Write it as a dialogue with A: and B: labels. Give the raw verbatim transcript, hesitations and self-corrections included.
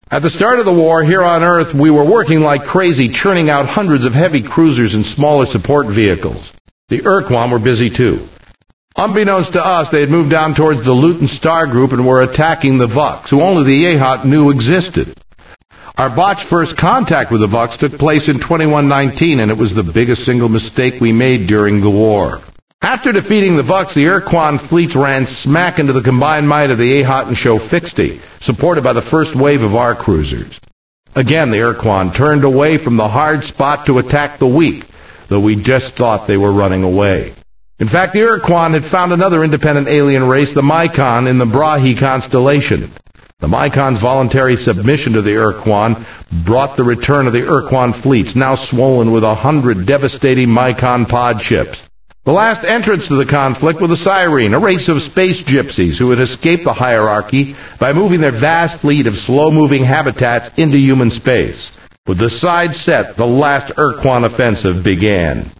A: At the start of the war, here on Earth, we were working like crazy, churning out hundreds of heavy cruisers and smaller support vehicles. The Urquan were busy too. Unbeknownst to us, they had moved down towards the Luton Star Group and were attacking the Vucks, who only the Yehot knew existed. Our botched first contact with the Vucks took place in twenty-one nineteen, and it was the biggest single mistake we made during the war. After defeating the Vucks, the Urquan fleets ran smack into the combined might of the Yehot and Shofixty, supported by the first wave of our cruisers. Again, the Urquan turned away from the hard spot to attack the weak, though we just thought they were running away. In fact, the Urquan had found another independent alien race, the Mycon, in the Brahe constellation. The Mycon's voluntary submission to the Urquan brought the return of the Urquan fleets, now swollen with a hundred devastating Mycon pod ships. The last entrants to the conflict were the Cyrene, a race of space gypsies who had escaped the hierarchy by moving their vast fleet of slow-moving habitats into human space. With the side set, the last Urquan offensive began.